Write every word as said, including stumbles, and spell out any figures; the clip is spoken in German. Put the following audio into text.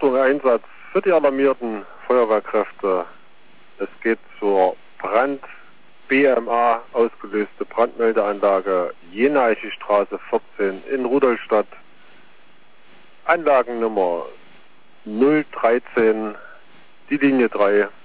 Achtung, Einsatz für die alarmierten Feuerwehrkräfte. Es geht zur Brand B M A ausgelöste Brandmeldeanlage Jeneiche Straße vierzehn in Rudolstadt. Anlagennummer null dreizehn, die Linie drei.